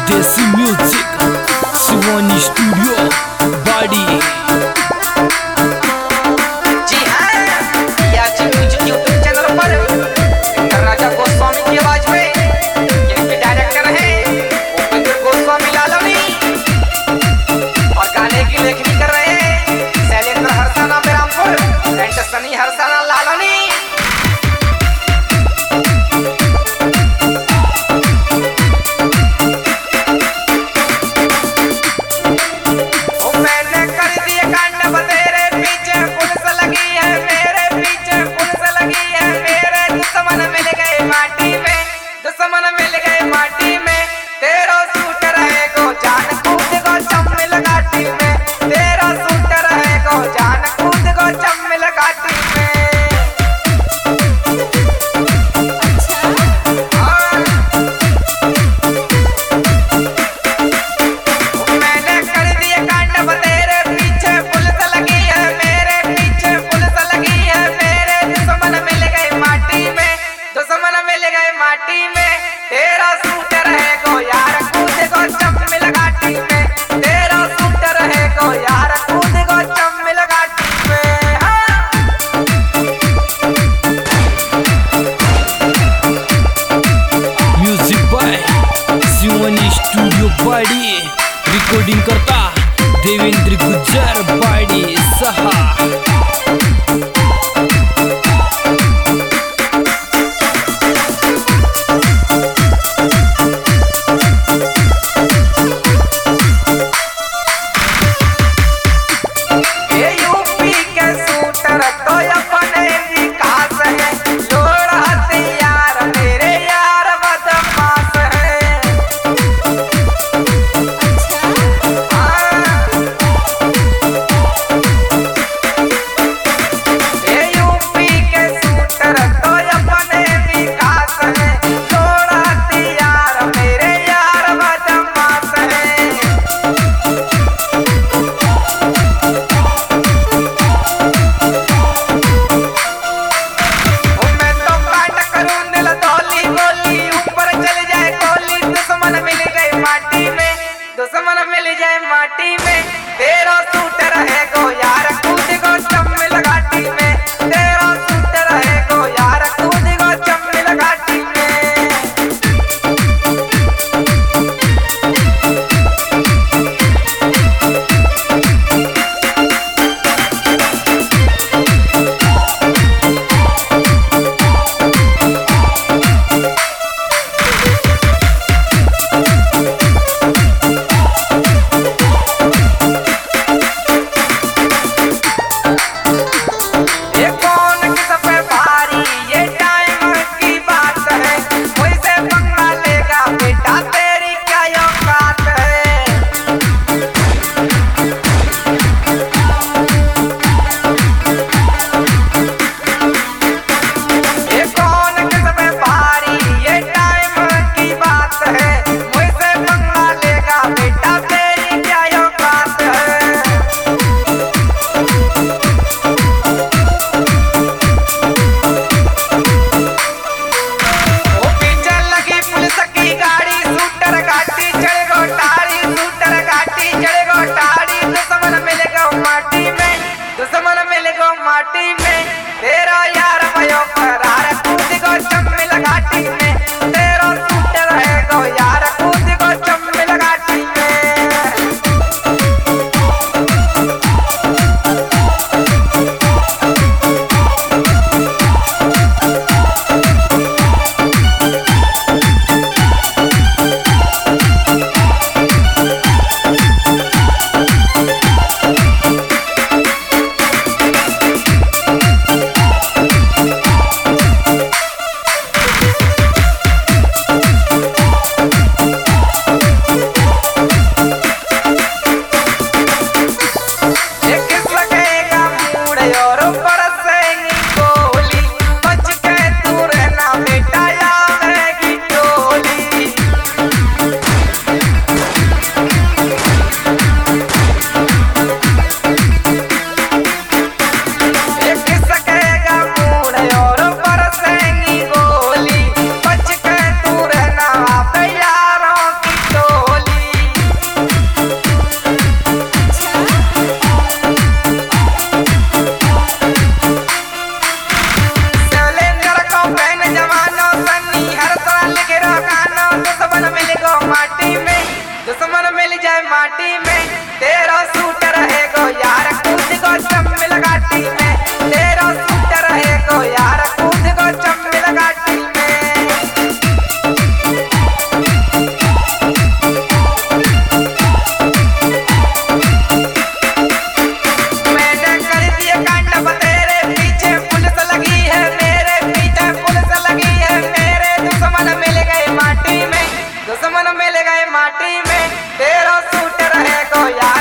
देसी music Shivani studio बाड़ी। जी हाँ, याची म्यूजिक यूट्यूब चैनल पर सिंगर राजा गोस्वामी की आवाज में इनके डायरेक्टर हैं उपेंद्र गोस्वामी लालनी और गाने की लेखनी कर रहे हैं शैलेंद्र हरसाना बेरामपुर एंड सनी हरसाना लालनी। माटी में तेरा सूट रहे गो यार कूद गो चम्मिल घाटी में, तेरा सूट रहे गो यार कूद गो चम्मिल घाटी में। म्यूजिक बाय शिवानी स्टूडियो बाड़ी। रिकॉर्डिंग करता देवेंद्र गुज्जर बाड़ी सहा। दुश्मन मिल जाए माटी में तेरा सूट रहे गो यार कूद गो चम्मिल घाटी में, तेरा सूट रहे गो यार कूद गो चम्मिल घाटी में। माटी में, दुश्मन मिल जाए माटी में, तेरा सूट रहेगो यार कूद गो चम्मिल घाटी में, तेरा सूट रहेगो यार कूद गो चम्मिल घाटी में। मैंने कर दिए कांड तेरे पीछे पुलिस लगी है, मेरे पीछे पुलिस लगी है, मेरे दुश्मन मिल गए माटी में, दुश्मन मिल गए माटी में, तेरा सूट रहेगो यार